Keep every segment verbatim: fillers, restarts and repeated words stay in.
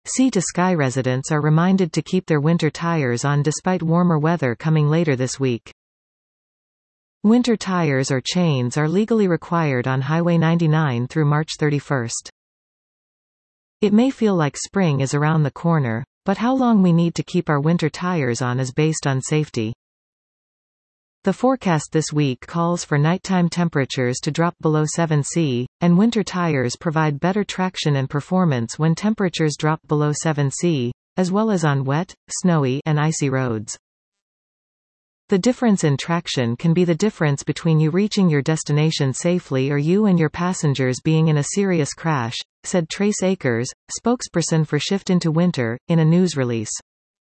Sea-to-Sky residents are reminded to keep their winter tires on despite warmer weather coming later this week. Winter tires or chains are legally required on Highway ninety-nine through March thirty-first. It may feel like spring is around the corner, but how long we need to keep our winter tires on is based on safety. The forecast this week calls for nighttime temperatures to drop below seven C, and winter tires provide better traction and performance when temperatures drop below seven C, as well as on wet, snowy, and icy roads. The difference in traction can be the difference between you reaching your destination safely or you and your passengers being in a serious crash, said Trace Akers, spokesperson for Shift into Winter, in a news release.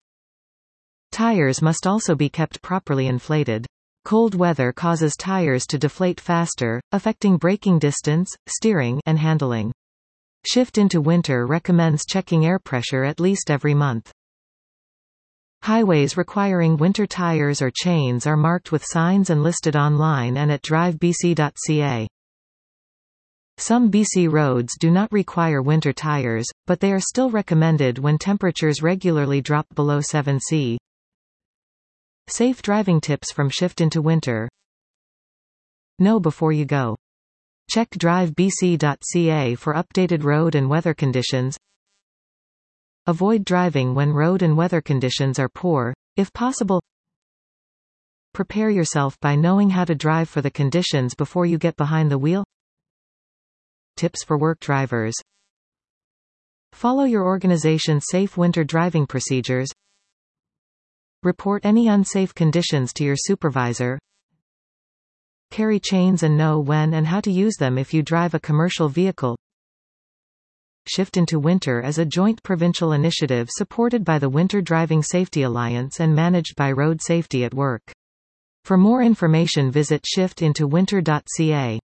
Tires must also be kept properly inflated. Cold weather causes tires to deflate faster, affecting braking distance, steering, and handling. Shift into Winter recommends checking air pressure at least every month. Highways requiring winter tires or chains are marked with signs and listed online and at drive b c dot c a. Some B C roads do not require winter tires, but they are still recommended when temperatures regularly drop below seven C. Safe driving tips from Shift into Winter. Know before you go. Check drive b c dot c a for updated road and weather conditions. Avoid driving when road and weather conditions are poor, if possible. Prepare yourself by knowing how to drive for the conditions before you get behind the wheel. Tips for work drivers. Follow your organization's safe winter driving procedures. Report any unsafe conditions to your supervisor. Carry chains and know when and how to use them if you drive a commercial vehicle. Shift into Winter is a joint provincial initiative supported by the Winter Driving Safety Alliance and managed by Road Safety at Work. For more information visit shift into winter dot c a.